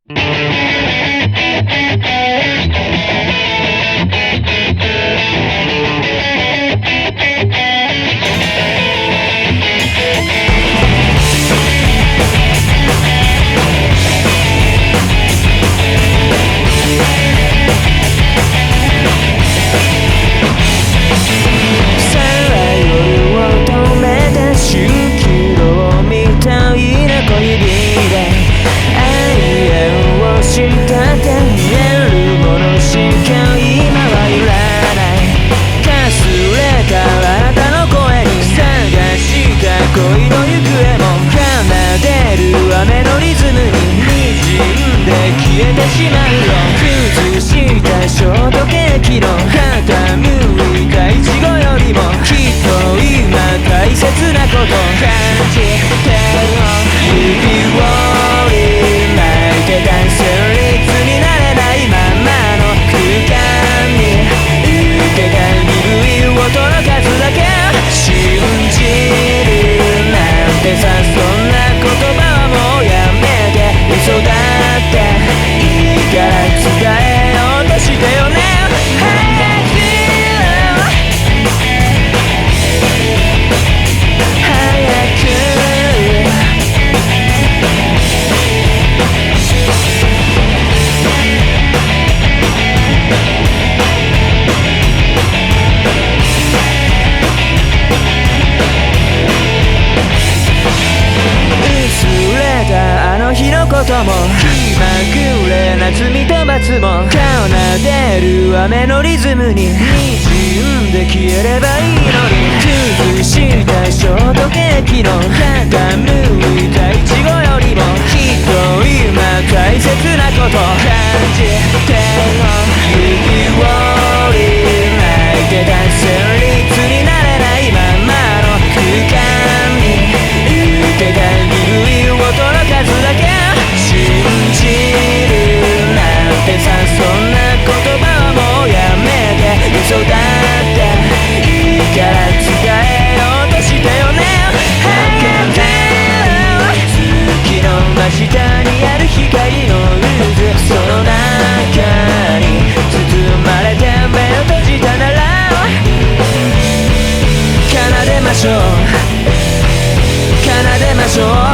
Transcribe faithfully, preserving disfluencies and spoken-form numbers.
崩したショートケーキの傾いたイチゴよりもきっと今大切なこと感じてるの指折り巻いてた旋律になれないままの空間に受けた鈍い音の数だけ信じるなんてさそんな言葉はもうやめて嘘だってから伝えようとしてよねことも気まぐれな罪と罰も奏でる雨のリズムに滲んで消えればいいのに崩したショートケーキの傾いたイチゴよりもきっと今大切なこと感じてるの指折り巻いてた旋律になれないままの空間に受けた鈍い音の数だけ信じるなんてさそんな言葉はもうやめて嘘だっていいから伝えようとしてよね月の真下にある光の渦その中に包まれて目を閉じたなら奏でましょう奏でましょう